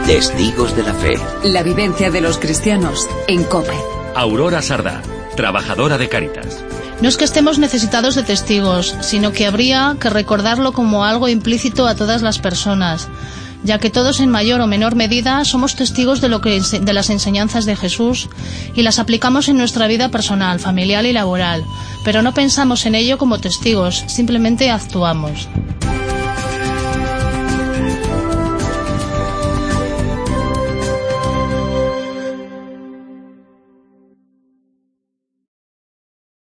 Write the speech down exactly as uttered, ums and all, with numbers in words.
Testigos de la Fe. La vivencia de los cristianos en COPE. Aurora Sardá, trabajadora de Cáritas. No es que estemos necesitados de testigos, sino que habría que recordarlo como algo implícito a todas las personas, ya que todos en mayor o menor medida somos testigos de lo que de las enseñanzas de Jesús y las aplicamos en nuestra vida personal, familiar y laboral, pero no pensamos en ello como testigos, simplemente actuamos.